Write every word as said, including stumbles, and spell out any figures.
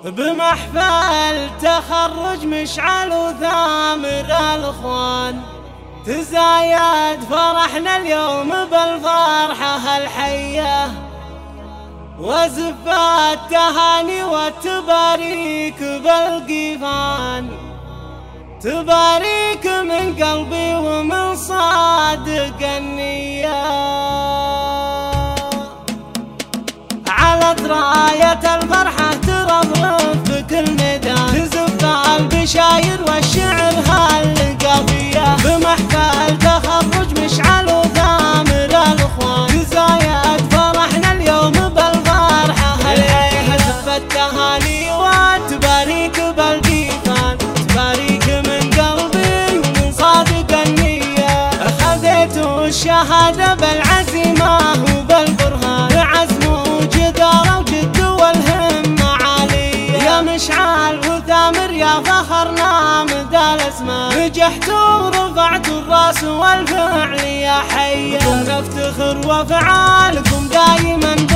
بمحفل تخرج مشعل وثامر الأخوان، تزايد فرحنا اليوم بالفرحة الحية، وزفات تهاني والتباريك بالقيفان، تباريك من قلبي ومن صادق النية. علت راية الفرحة ترفرف بكل ميدان، تزف البشاير والشعر هالقافية، بمحفل تخرج مشعل وثامر الأخوان، تزايد فرحنا اليوم بالفرحة الحية، زفت تهاني وتباريك بالقيفان، تباريك من قلبي ومن صادق النية. أخذت الشهادة بالعزيمة وبالبرهان، عزم وجدارة وجد والهمة عالية، يا مشعل وثامر يا فخرنا مدى الأزمان، نجحت ورفعت الراس والفعل يا حية، نفتخر وفعالكم دايما